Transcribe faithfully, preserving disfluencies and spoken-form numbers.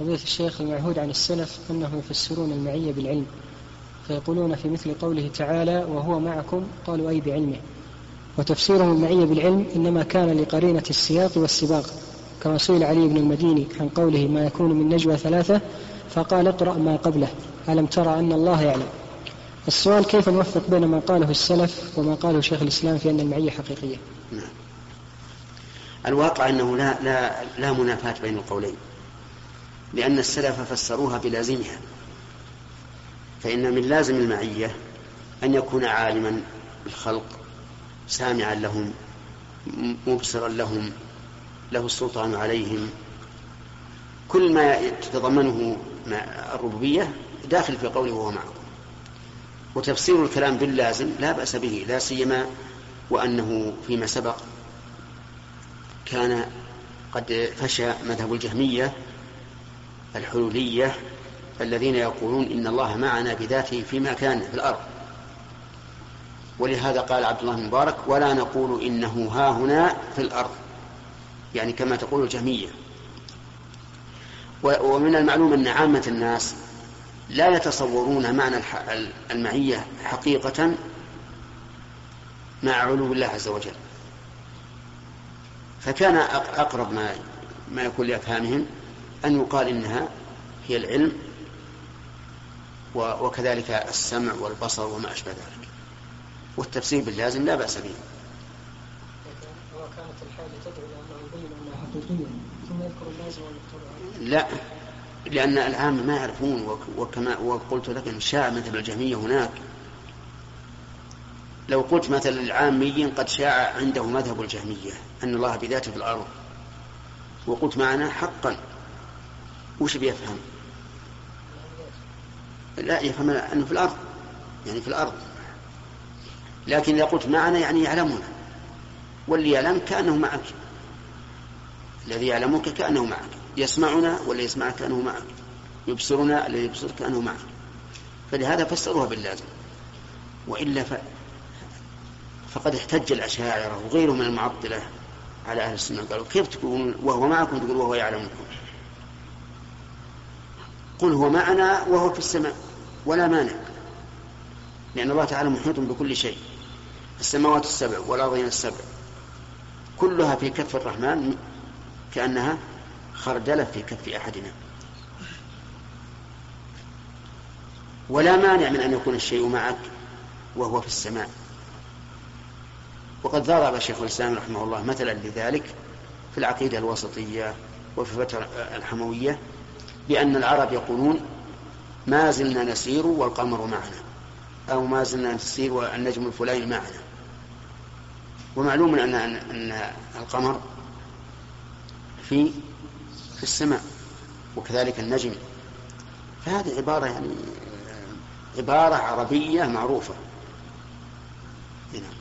فضيلة الشيخ، المعهود عن السلف أنهم يفسرون المعية بالعلم، فيقولون في مثل قوله تعالى وهو معكم قالوا أي بعلمه، وتفسيرهم المعية بالعلم إنما كان لقرينة السياق والسباق، كما سئل علي بن المديني عن قوله ما يكون من نجوى ثلاثة فقال اقرأ ما قبله ألم ترى أن الله يعلم. السؤال كيف نوفق بين ما قاله السلف وما قاله شيخ الإسلام في أن المعية حقيقية؟ نعم. الواقع أنه لا, لا, لا منافاة بين القولين، لأن السلف فسروها بلازمها، فإن من لازم المعية أن يكون عالما بالخلق سامعا لهم مبصرا لهم له السلطان عليهم، كل ما تتضمنه الربوبية داخل في قوله وهو معكم. وتفسير الكلام باللازم لا بأس به، لا سيما وأنه فيما سبق كان قد فشى مذهب الجهمية الحلولية الذين يقولون إن الله معنا بذاته في مكان في الأرض، ولهذا قال عبد الله المبارك ولا نقول إنه ها هنا في الأرض، يعني كما تقول الجهمية. ومن المعلوم أن عامة الناس لا يتصورون معنى المعية حقيقة مع علو الله عز وجل، فكان أقرب ما ما يكون لأفهامهم أن يقال إنها هي العلم وكذلك السمع والبصر وما أشبه ذلك، والتفسير باللازم لا بأس به. وكانت الحالة تدعو لأنه يبين أنها حقيقية ثم يذكر اللازم والمقتضى. لا، لأن العام ما يعرفون، وكما وقلت لك إن شاع مذهب الجهمية هناك. لو قلت مثل العامي قد شاع عنده مذهب الجهمية أن الله بذاته في الأرض، وقلت معنا حقا، وش بيفهم؟ لا يفهم أنه في الأرض، يعني في الأرض. لكن إذا قلت معنا يعني يعلمنا، واللي يعلم كأنه معك، الذي يعلمك كأنه معك، يسمعنا واللي يسمعك كأنه معك، يبصرنا الذي يبصر كأنه معك. فلهذا فسروها باللازم، وإلا ف... فقد احتج الأشاعرة وغيرهم من المعطلة على أهل السنة، قالوا كيف تقولون وهو معكم تقول وهو يعلمكم؟ قل هو معنا وهو في السماء ولا مانع، لأن الله تعالى محيط بكل شيء، السماوات السبع والأرضين السبع كلها في كف الرحمن كأنها خردلة في كف أحدنا، ولا مانع من أن يكون الشيء معك وهو في السماء. وقد ضرب شيخ الإسلام رحمه الله مثلا لذلك في العقيدة الوسطية وفي الفترة الحموية، بأن العرب يقولون ما زلنا نسير والقمر معنا، أو ما زلنا نسير والنجم الفلاني معنا. ومعلوم أن أن القمر في في السماء وكذلك النجم، فهذه عبارة يعني عبارة عربية معروفة.